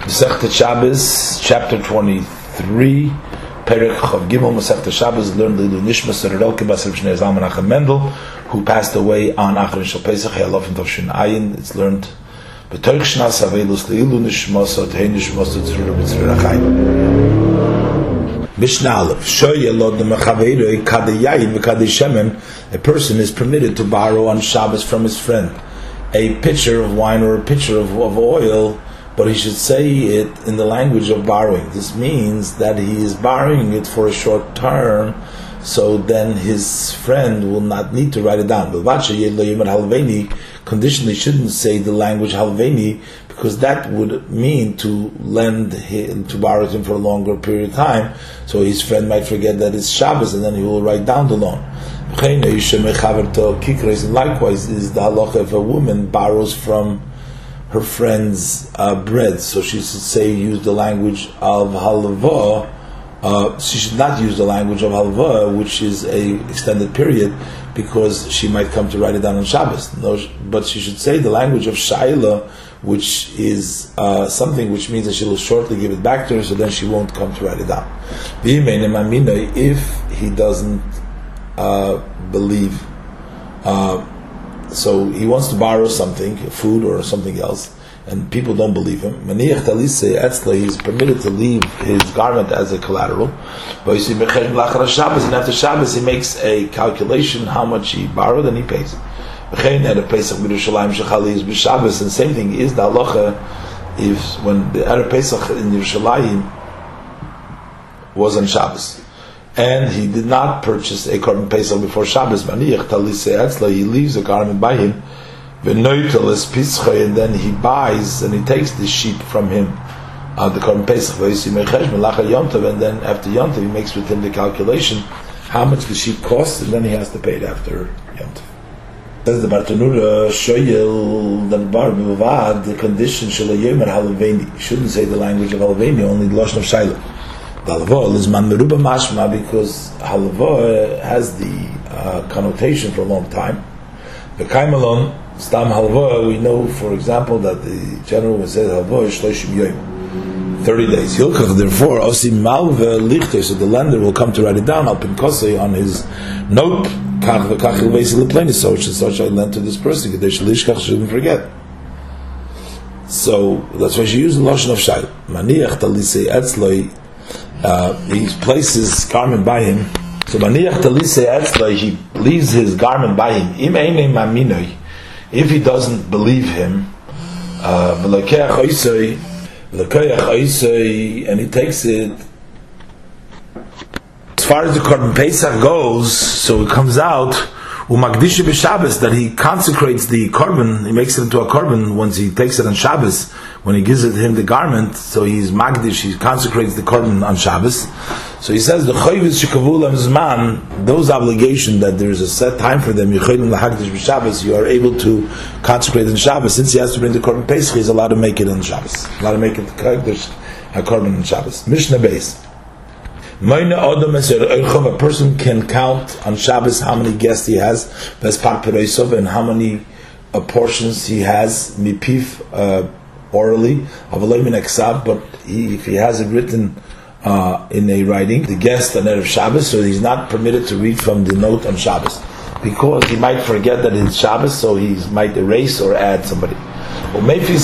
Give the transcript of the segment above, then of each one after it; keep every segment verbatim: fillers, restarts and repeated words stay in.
Masechta Shabbos, chapter twenty-three, Perek Chav Gimel. Masechta Shabbos learned Lilu Nishmas Rerelke Basar B'Shnei Zalman Menachem Mendel, who passed away on Achron Shel Pesach Hayalof and Tovshin Ayin. It's learned B'Torch Shnas Avelus Lilu Nishmas Otei Nishmas Tzrura B'Tzrura Chayim. Mishnah Aleph. Shoy Elod Mechaveiroi Kadei Yayin V'Kadei Shemen. A person is permitted to borrow on Shabbos from his friend a pitcher of wine or a pitcher of, of oil, but he should say it in the language of borrowing. This means that he is borrowing it for a short term, so then his friend will not need to write it down. Conditionally shouldn't say the language halveni, because that would mean to lend him, to borrow him for a longer period of time, so his friend might forget that it's Shabbos and then he will write down the loan. And likewise is the halacha if a woman borrows from her friend's uh, bread, so she should say use the language of halva. Uh, she should not use the language of halva, which is a extended period, because she might come to write it down on Shabbos. No, but she should say the language of shaila, which is uh, something which means that she will shortly give it back to her, so then she won't come to write it down. If he doesn't uh, believe. Uh, So he wants to borrow something, food or something else, and people don't believe him. Maniach talise etzle, he's permitted to leave his garment as a collateral. But you see, and after Shabbos he makes a calculation how much he borrowed and he pays. And the same thing is the halacha if when the Erev Pesach in Yerushalayim was on Shabbos, and he did not purchase a korban pesach before Shabbos, he leaves a garment by him, and then he buys and he takes the sheep from him, uh, the korban pesach, and then after Yom Tov he makes with him the calculation how much the sheep costs, and then he has to pay it after Yom Tov. Says the Bartanura, Shoyel Danbar the condition Shalayomer Halaveni. You shouldn't say the language of Halaveni, only the Lashon of Shiloh. Halava is man meruba mashma, because halava has the uh, connotation for a long time. The kaimalon stam halava, we know, for example, that the general will say halava is shloshim yoyim, thirty days. Hilchach, therefore, osim malve lichte, so the lender will come to write it down al pinkosei on his note. Kach v'kach ilveisi lepleni, such and such I lent to this person. Kadesh lishkach, shouldn't forget. So that's why she used the lashon of shayl. Maniach talisei etzloi. Uh, he places his garment by him. So maniach talise etzla, he leaves his garment by him. Im einei maminoi, if he doesn't believe him, uh, v'lekeach oisoi, v'lekeach oisoi, and he takes it. As far as the korban pesach goes, so it comes out umakdisha b'Shabbos, that he consecrates the korban, he makes it into a korban once he takes it on Shabbos. When he gives it to him the garment, so he's magdish, he consecrates the korban on Shabbos. So he says the chayvus shekavulam zman, those obligations that there is a set time for them, yichayim lahagdish b'Shabbos, you are able to consecrate on Shabbos. Since he has to bring the korban pesach, he's allowed to make it on Shabbos, allowed to make it hagdish a korban on Shabbos. Mishnah Beis. A person can count on Shabbos how many guests he has, and how many uh, portions he has, mipif, uh, orally, but he, if he has it written uh, in a writing, the guest on Erev Shabbos, so he's not permitted to read from the note on Shabbos, because he might forget that it's Shabbos, so he might erase or add somebody. A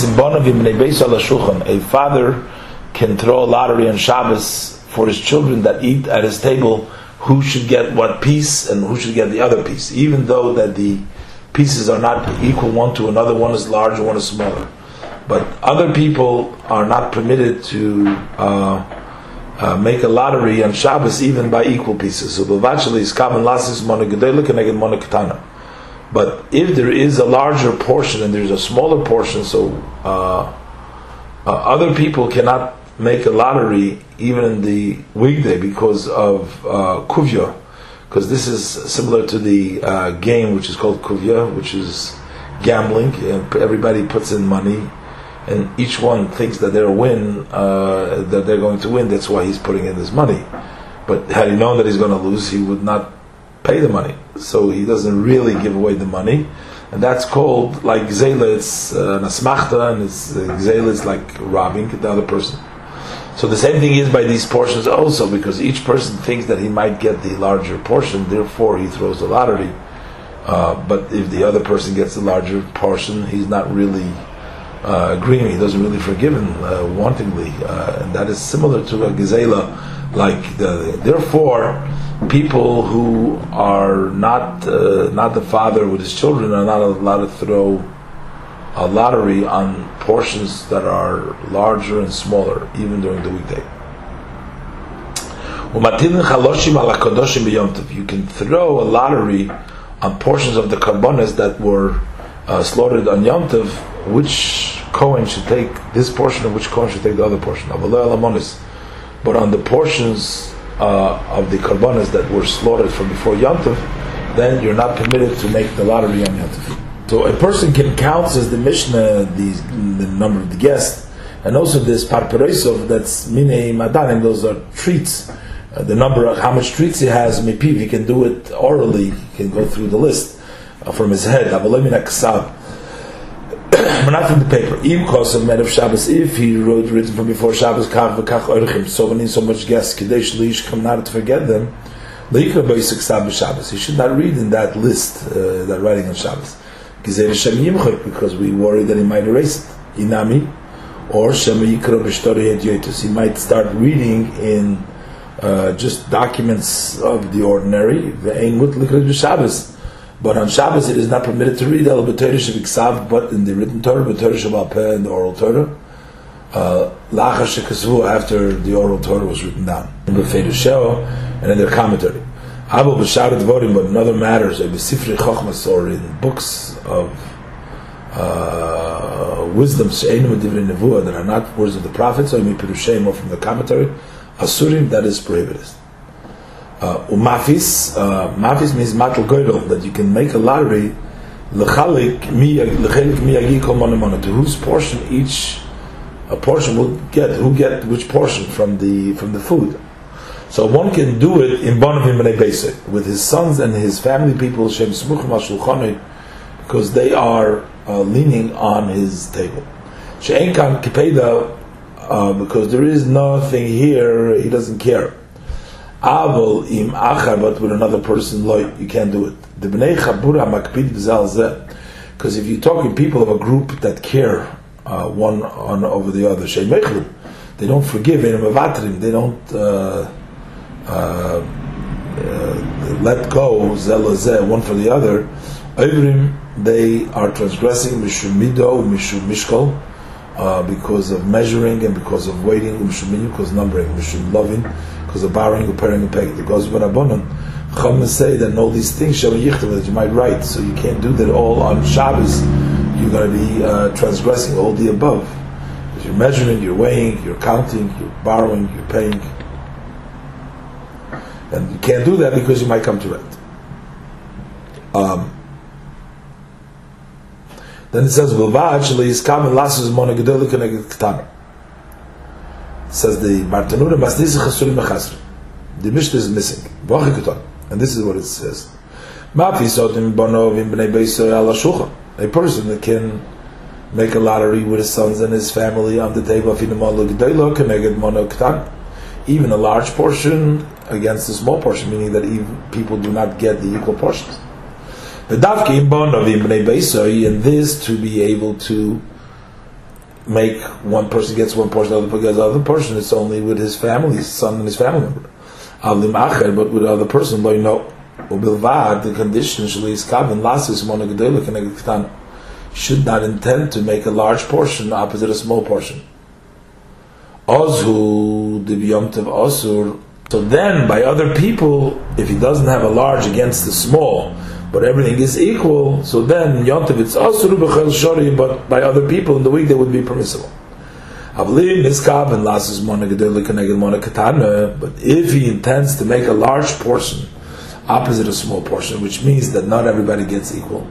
father can throw a lottery on Shabbos for his children that eat at his table, who should get what piece and who should get the other piece, even though that the pieces are not equal one to another, one is larger, one is smaller. But other people are not permitted to uh, uh, make a lottery on Shabbos even by equal pieces. So b'vachli is kamen lasis monegedelik and eged monekatana. But if there is a larger portion and there is a smaller portion, so uh, uh, other people cannot make a lottery even in the weekday because of uh, kuvya, because this is similar to the uh, game which is called kuvya, which is gambling, and everybody puts in money, and each one thinks that they'll win, uh, that they're going to win. That's why he's putting in this money. But had he known that he's going to lose, he would not pay the money. So he doesn't really give away the money. and that's called like gzela. It's uh, nasmachta, and it's uh, gzela is like robbing the other person. So the same thing is by these portions also, because each person thinks that he might get the larger portion, therefore he throws the lottery. Uh, but if the other person gets the larger portion, he's not really uh, agreeing. He doesn't really forgive him uh, wantingly, uh, and that is similar to a gzela. Like the, therefore, people who are not uh, not the father with his children are not allowed to throw a lottery on portions that are larger and smaller, even during the weekday. You can throw a lottery on portions of the karbonas that were uh, slaughtered on Yom Tov. Which Kohen should take this portion, and which Kohen should take the other portion? But on the portions uh, of the karbonas that were slaughtered from before Yom Tov, then you're not permitted to make the lottery on Yom Tov. So a person can count, says the Mishnah, the, the number of the guests, and also this parperesov, that's minei madanim, those are treats. Uh, the number of how much treats he has, mepiv, he can do it orally, he can go through the list uh, from his head. But not from the paper. Im kosav men of Shabbos, if he wrote written from before Shabbos, kach v'kach orchim, so many so much guests, kadesh leish come not to forget them. Leikra b'yisik stab b'Shabbos. He should not read in that list, uh, that writing on Shabbos. Because we worry that he might erase it. Inami, or Shema Yikra b'Shtori et Yotus. He might start reading in uh, just documents of the ordinary. Ve'ein mut likra b'Shabbos. But on Shabbos it is not permitted to read El B'Torah Shebiksav, but in the written Torah, B'Torah Shebal Peh, in the oral Torah. Lachar Shekasvu, after the oral Torah was written down. In B'Feidu Sheo, and in their commentary. Abo B'Sharet Vorim, but in other matters, or B'Sifrei Chochmas, or in books of uh, wisdom, She'einu M'divrei Nevuah, that are not words of the prophets, or M'Pirusheim, or from the commentary, Asurim, that is prohibited. Uh, umafis, uh, mafis means matal goydel, that you can make a lottery lechalik mi yagi kol mana mana, to whose portion each a portion will get, who get which portion from the from the food. So one can do it in bonavim b'nei beisei, with his sons and his family people, shem smuchim al shulchanei, because they are uh, leaning on his table. She'en kan kipeda, because there is nothing here, he doesn't care. Avol im achar, but with another person, you can't do it. The bnei chabura makpid b'zal zeh, because if you're talking people of a group that care uh, one on over the other, shei mechlu, they don't forgive, they don't uh, uh, uh, let go zel zeh one for the other. Ovrim, they are transgressing mishum mido, mishum mishkol, uh, because of measuring and because of weighting, mishum minu, because numbering, mishum loving, because of borrowing, repairing, and paying. It goes with Rabbanon. Chachamim say that all these things shall be yichtav, that you might write. So you can't do that all on Shabbos. You're going to be uh, transgressing all the above. Because you're measuring, you're weighing, you're counting, you're borrowing, you're paying. And you can't do that because you might come to rent. Um, then it says, "V'vad sheli yiskam elasus mona gedolik keneged ketaner." Says the Bartanura, Masnisi Chasurim Mechasrim. The Mishnah is missing. And this is what it says. A person that can make a lottery with his sons and his family on the table, even a large portion against a small portion, meaning that even people do not get the equal portions. And this to be able to make one person gets one portion, the other person gets the other portion. It's only with his family, his son and his family member. But with the other person, no. The condition should not intend to make a large portion opposite a small portion. So then, by other people, if he doesn't have a large against the small, but everything is equal, so then Yontiv it's asur b'chel shori, but by other people in the week they would be permissible. But if he intends to make a large portion opposite a small portion, which means that not everybody gets equal,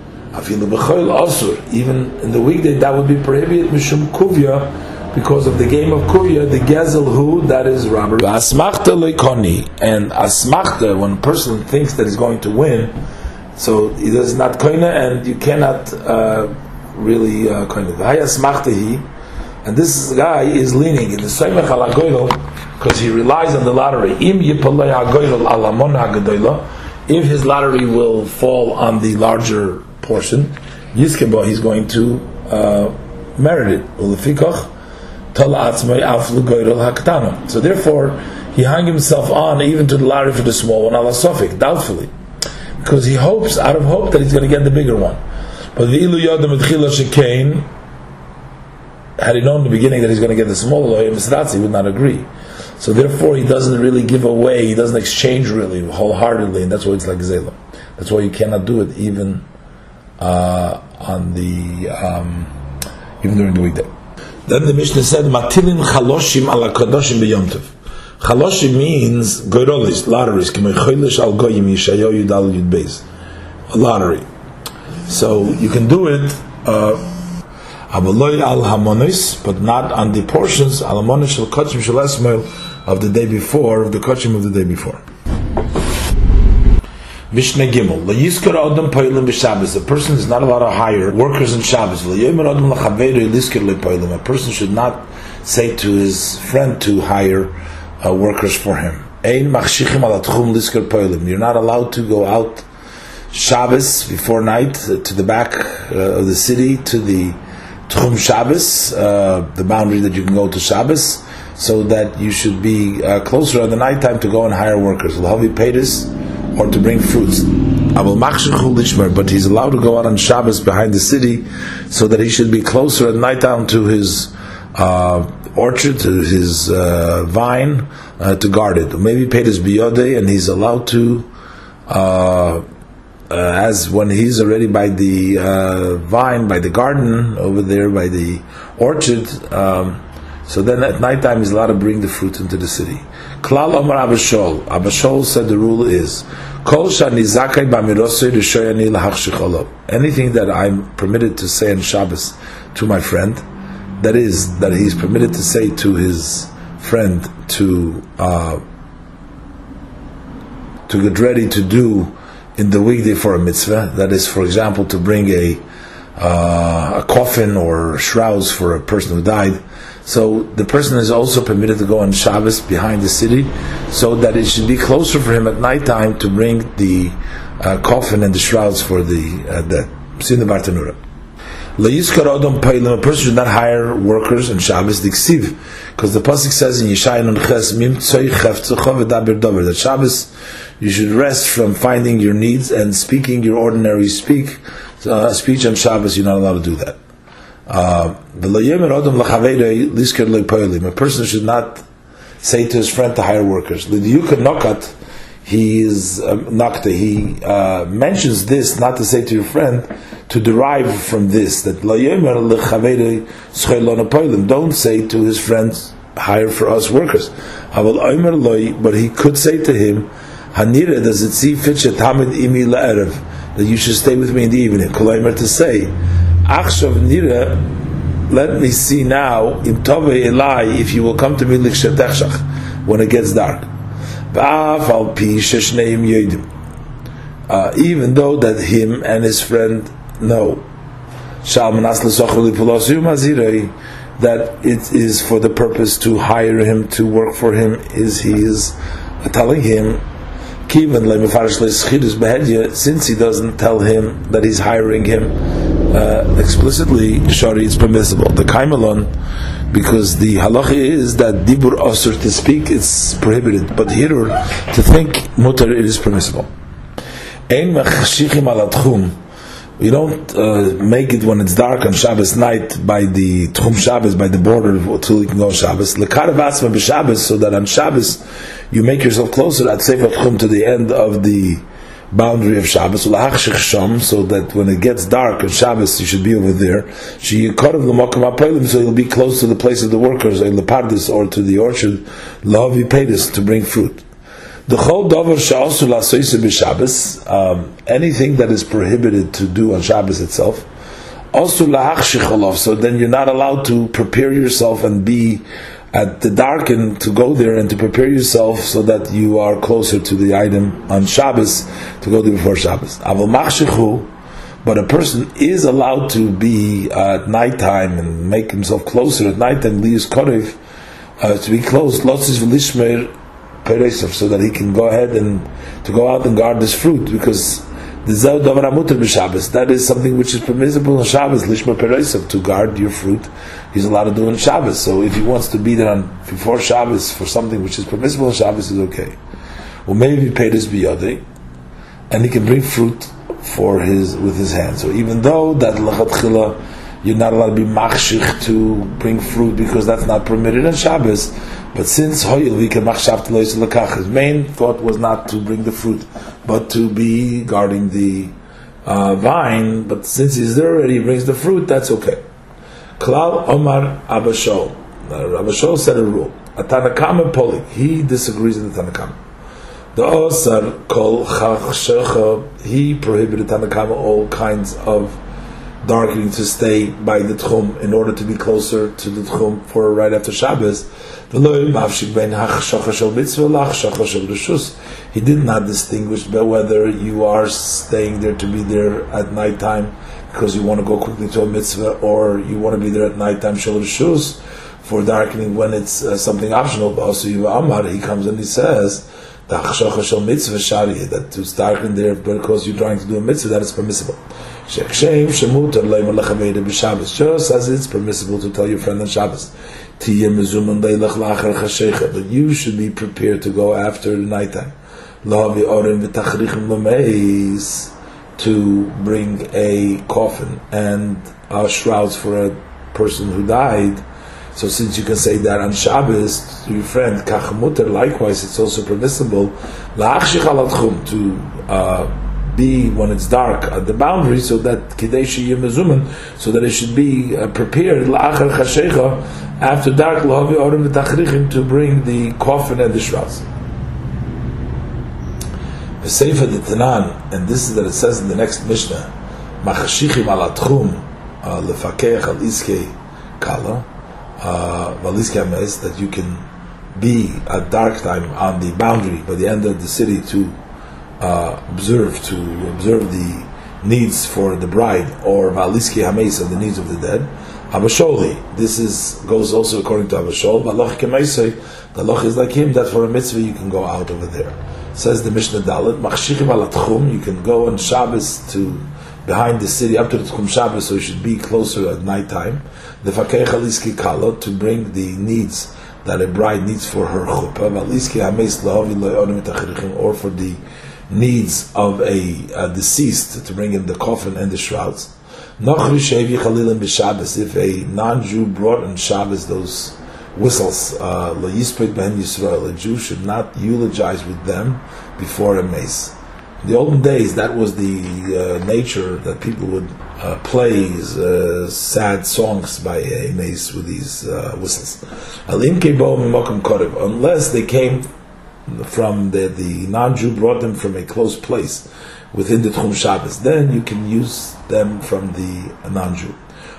even in the weekday that would be prohibited mishum kuvya, because of the game of kuvya, the gezel who, that is robbery. And asmachta, when a person thinks that he's going to win, So he does not koina, and you cannot uh, really uh, koina. And this guy is leaning in the soymech ala goydol because he relies on the lottery. Im yipalei hagoydol ala mona hagedola. If his lottery will fall on the larger portion, Yizkebo, he's going to uh, merit it. So therefore, he hung himself on even to the lottery for the small one, ala sofik, doubtfully, because he hopes, out of hope, that he's going to get the bigger one. But the ilu yodam etchila shekain, had he known in the beginning that he's going to get the smaller loy, he would not agree. So therefore, he doesn't really give away. He doesn't exchange really wholeheartedly, and that's why it's like zela. That's why you cannot do it even uh, on the um, even during the weekday. Then the Mishnah said, "Matilin chaloshim ala kadoshim b'yomtiv." Chaloshim means goyrolis, lotteries. K'mei choilish al goyim yishayo yudal yud beis, a lottery. So you can do it. Uh, Avaloi al hamonis, but not on the portions al hamonis shel kachim shel esmail of the day before, of the kachim of the day before. Mishnah Gimel: LaYiskar Adam Poilim b'Shabbos. A person is not allowed to hire workers on Shabbos. LaYomer Adam laChaveru Liskar lePoilim. A person should not say to his friend to hire uh, workers for him. Ein machshichim al atchum Liskar Poilim. You're not allowed to go out Shabbos before night uh, to the back uh, of the city to the Tchum Shabbos, uh, the boundary that you can go to Shabbos, so that you should be uh, closer at the night time to go and hire workers. L'havi peiris, or to bring fruits. But he's allowed to go out on Shabbos behind the city, so that he should be closer at night time to his uh, orchard, to his uh, vine, uh, to guard it. Maybe peiris biyode, and he's allowed to. Uh, Uh, as when he's already by the uh, vine, by the garden over there, by the orchard, um, so then at night time he's allowed to bring the fruit into the city. Klal Omar Abashol. Abashol said the rule is Kol shani zakai b'mirosei rishoyani lahachshicholov. Anything that I'm permitted to say on Shabbos to my friend, that is, that he's permitted to say to his friend to uh, to get ready to do in the weekday for a mitzvah, that is, for example, to bring a uh, a coffin or shrouds for a person who died. So the person is also permitted to go on Shabbos behind the city, so that it should be closer for him at night time to bring the uh, coffin and the shrouds for the uh, dead. Sin the Bartanura. A person should not hire workers on Shabbos, because the pasuk says in Yeshayahu Ches that Shabbos you should rest from finding your needs and speaking your ordinary speak uh, speech on Shabbos. You're not allowed to do that. Uh, a person should not say to his friend to hire workers. He is um, nokta. He uh, mentions this not to say to your friend, to derive from this that don't say to his friends, hire for us workers. But he could say to him, Hanira, does it see fit that you should stay with me in the evening? To say, Achshav Nira, let me see now, Im Tove Elai, if you will come to me when it gets dark. Uh, even though that him and his friend know that it is for the purpose to hire him, to work for him, is he is telling him, since he doesn't tell him that he's hiring him uh, explicitly, shari, it's permissible. The kaimalon, because the halacha is that dibur osur, to speak, it's prohibited, but hirur, to think mutar, it is permissible. Ein machshichim al tchum. We don't uh, make it when it's dark on Shabbos night by the Tchum Shabbos, by the border until you can go Shabbos. Lekarav atzma b'Shabbos, so that on Shabbos you make yourself closer at Sefer Tchum to the end of the boundary of Shabbos. Ulahachshich sham, so that when it gets dark on Shabbos you should be over there. Sheyikorav l'makom ha'polim, so you'll be close to the place of the workers, or lepardis, or to the orchard, lahavi pedis, to bring fruit. The whole davar she'asu la'soise b'Shabbos, um, anything that is prohibited to do on Shabbos itself, also la'achshich olav, so then you're not allowed to prepare yourself and be at the darken to go there and to prepare yourself so that you are closer to the item on Shabbos, to go there before Shabbos. But a person is allowed to be uh, at nighttime and make himself closer at night and Lius Korev, uh, to be close, Lotzis V'lishmer Peresav, so that he can go ahead and to go out and guard this fruit, because the Zeh Davar HaMuter b'Shabbos, that is something which is permissible on Shabbos, Lishmer Peresav, to guard your fruit. He's allowed to do on Shabbos. So if he wants to be there on before Shabbos for something which is permissible on Shabbos, is okay. Or maybe Peres biyodei, and he can bring fruit for his with his hands. So even though that lachatchila you're not allowed to be machshich to bring fruit because that's not permitted on Shabbos, but since hoyil we can machshav lois lekach, his main thought was not to bring the fruit, but to be guarding the uh, vine. But since he's there already, he brings the fruit. That's okay. Klal Omar Abba Shaul. Abba Shaul said a rule. A Tanakama Polik. He disagrees with the Tanakama. The Osar Kol Chachshecha. He prohibited Tanakama all kinds of darkening to stay by the Tchum in order to be closer to the Tchum for right after Shabbos. He did not distinguish whether you are staying there to be there at night time because you want to go quickly to a mitzvah, or you want to be there at night time shel reshus for darkening when it's uh, something optional. But also Amar, he comes and he says that to darken there because you're trying to do a mitzvah, that is permissible. Just as it's permissible to tell your friend on Shabbos, but you should be prepared to go after the nighttime, to bring a coffin and uh, shrouds for a person who died. So since you can say that on Shabbos to your friend, likewise it's also permissible to uh, be when it's dark at the boundary, so that so that it should be uh, prepared after dark to bring the coffin and the shrouds. The Sefer the Tanan, and this is that it says in the next Mishnah, Machashichim al atchum lefakech al iskei kala valiskei mes, that you can be at dark time on the boundary by the end of the city to uh, observe to observe the needs for the bride, or valiskei hames, and the needs of the dead. Abasholi, this is goes also according to Abashol. V'aloch kemeisei, the loch is like him, that for a mitzvah you can go out over there. Says the Mishnah Dalet, Machshichim al Tchum, you can go on Shabbos to behind the city up to the Tchum Shabbos, so you should be closer at night time. The Fakech al Iski Kala, to bring the needs that a bride needs for her chuppah, or for the needs of a, a deceased, to bring in the coffin and the shrouds. If a non-Jew brought on Shabbos those whistles, uh, a Jew should not eulogize with them before a mace. In the olden days, that was the uh, nature, that people would uh, play uh, sad songs by a mace with these uh, whistles. Unless they came from the, the non-Jew brought them from a close place within the Tchum Shabbos, then you can use them from the non-Jew.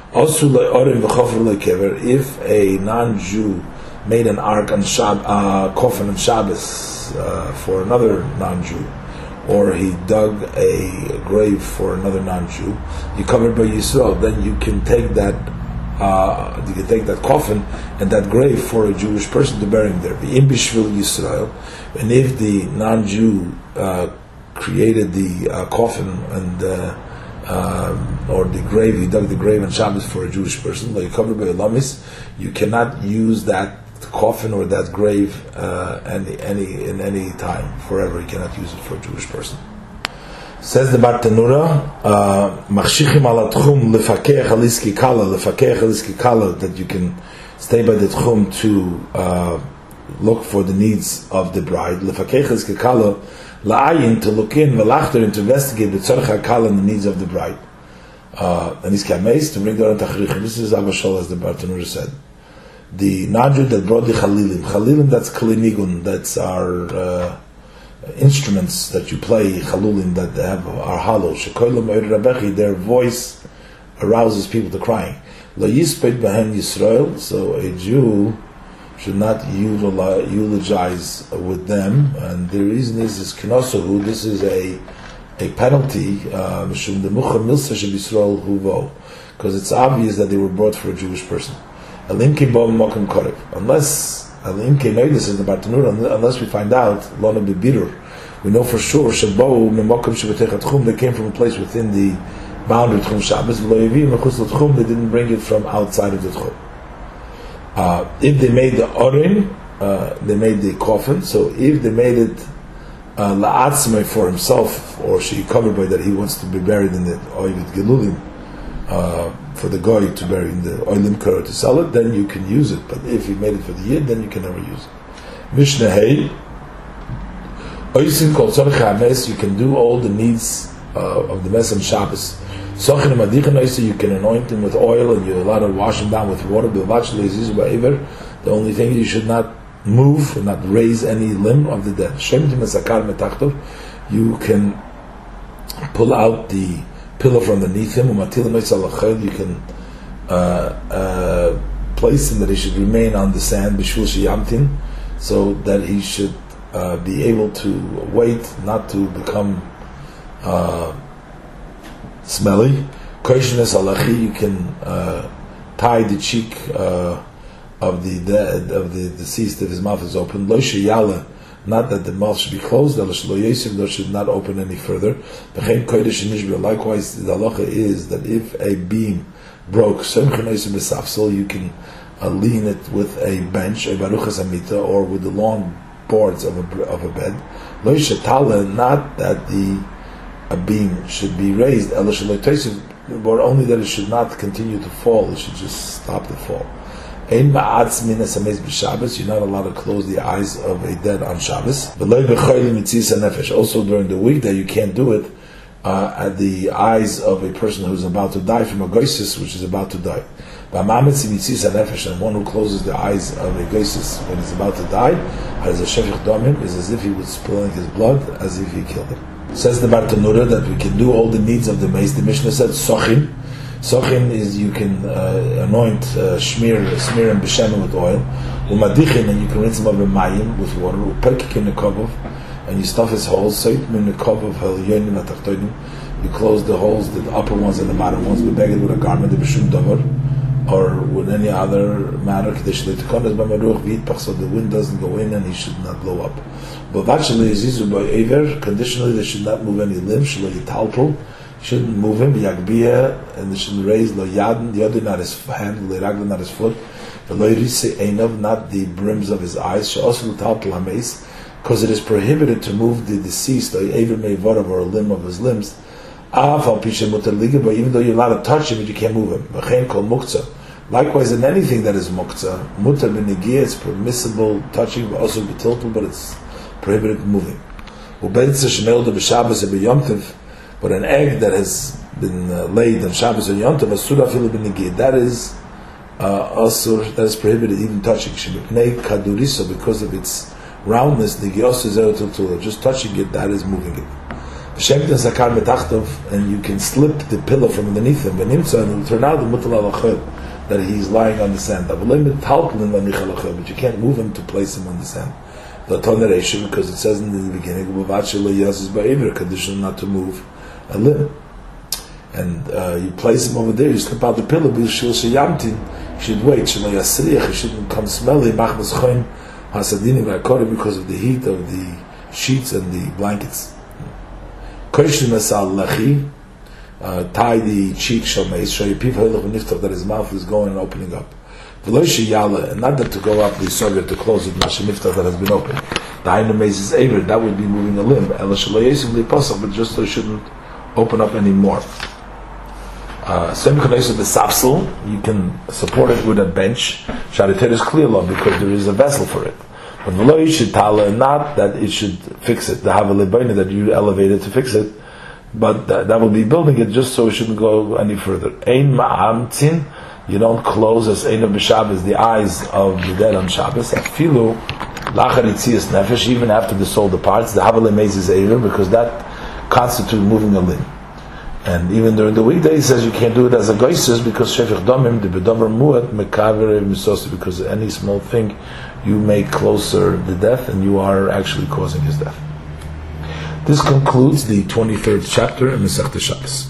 If a non-Jew made an ark on Shab, uh, coffin on Shabbos uh, for another non-Jew, or he dug a grave for another non-Jew, you covered by Yisrael, then you can take that uh, you can take that coffin and that grave for a Jewish person to bury him there. Yisrael, and if the non-Jew uh, created the uh, coffin and uh, Uh, or the grave, he dug the grave on Shabbos for a Jewish person, like covered by Elamis, you cannot use that coffin or that grave uh, any any in any time forever. You cannot use it for a Jewish person. Says the Bartanura, Machshichim al Tchum lefakech aliski kala, lefakech aliski kala, that you can stay by the Tchum to uh, look for the needs of the bride. Lefakech aliski kala, la'ayin, to look in, velachter, to investigate the tzorcha kala, and the needs of the bride. Uh, and he's kameis, to bring the Oren Tachrichim. This is Abashol, as the Bartanura said. The non-Jew that brought the chalilim, chalilim, that's kalinigun, that's our uh, instruments that you play, chalulim, that they have are hollow. Shekoilam Eir Rabechi, their voice arouses people to crying. Lo yisped behen Yisrael, so a Jew should not eulogize with them, and the reason is is kenosahu. This is a a penalty because it's obvious that they were brought for a Jewish person. Unless this is the Bartanur, unless we find out lona bebirur, we know for sure they came from a place within the boundary Tchum Shabbos. They didn't bring it from outside of the Tchum. Uh, if they made the orin, uh, they made the coffin. So if they made it la'atzmei uh, for himself, or she covered by that he wants to be buried in the oivid gelulim, uh, for the goy to bury in the oilim kara to sell it, then you can use it. But if you made it for the yid, then you can never use it. Mishnah Hey, oisin kol tzorech hames, you can do all the needs uh, of the mes on Shabbos. Sochin madichan oisin, you can anoint him with oil and you're allowed to wash him down with water. The only thing you should not move and not raise any limb of the dead. You can pull out the pillow from underneath him. You can uh, uh, place him that he should remain on the sand, so that he should uh, be able to wait, not to become uh, smelly. You can uh, tie the cheek uh, of the dead, of the deceased, if his mouth is open. Lo sheyala, not that the mouth should be closed. Lo yosef, though should not open any further. Likewise, the halacha is that if a beam broke, you can uh, lean it with a bench, a baruchas amita, or with the long boards of a of a bed. Lo shetala, not that the a beam should be raised, but only that it should not continue to fall. It should just stop the fall. You're not allowed to close the eyes of a dead on Shabbos. Also during the week that you can't do it uh, at the eyes of a person who is about to die from a goisis, which is about to die. And one who closes the eyes of a goisis when he's about to die, as a shefich domim, is as if he was spilling his blood, as if he killed him. Says the Bartanura that we can do all the needs of the mace. The Mishnah said sochin. Sochin is you can uh, anoint, uh, smear, smear him b'shem with oil. Umadichin, and you can rinse him over mayim with water. Uperkikin nekobov, and you stuff his holes. Seit min nekobov ha'elyonim atachtonim. You close the holes, the upper ones and the bottom ones. We beg it with a garment, the b'shum davar, or with any other matter. So the wind doesn't go in and he should not blow up. But actually, conditionally, they should not move any limbs. Shouldn't move him, yagbiyah, and they shouldn't raise lo yadin, the other not his hand, lo raglan not his foot, the lo yirise einav, not the brims of his eyes, also talpul hameis, because it is prohibited to move the deceased, or even meivorav, or a limb of his limbs, af al pishem mutar liga, but even though you're allowed to touch him, but you can't move him. V'chein kol muktzah. Likewise, in anything that is muktzah, mutar b'negiyah, it's permissible touching, but also betiltul, but it's prohibited moving. Ubetzah shemelda b'shabbos b'yomtiv. But an egg that has been uh, laid on Shabbos and Yom Tov, asur afilu b'negiyah, that is uh, asur, that is prohibited even touching. Shebipnei kaduriso, because of its roundness, negiyos zerotultula, just touching it, that is moving it. V'shemten zakar metachtov, and you can slip the pillow from underneath him, and it will turn out the mutal alachel, that he's lying on the sand. But you can't move him to place him on the sand. Because it says in the beginning, conditional not to move a limb, and uh, you place him over there, you slip out the pillow, you should wait, he shouldn't come smelly, because of the heat of the sheets and the blankets. Uh, tie the cheek, that his mouth is going and opening up. And not that to go up the Soviet to close it, that has been opened. The Ainu Meis is Aver, that would be moving a limb. But just so it shouldn't open up anymore. Uh, you can support it with a bench. Sharitet is clear law because there is a vessel for it. But not that it should fix it. The Havalebaina that you elevate it to fix it, but that, that will be building it just so it shouldn't go any further. Ein ma'amtzin. You don't close as Einav b'Shabbos the eyes of the dead on Shabbos. Afilu lachar yitzias nefesh, even after the soul departs, the Havale Meis is Eivir, because that constitutes moving a limb. And even during the weekday, he says you can't do it as a goises because shefich domim the bedover muat mekaver misosi, because any small thing you make closer the death, and you are actually causing his death. This concludes the twenty-third chapter in Masechta Shabbos.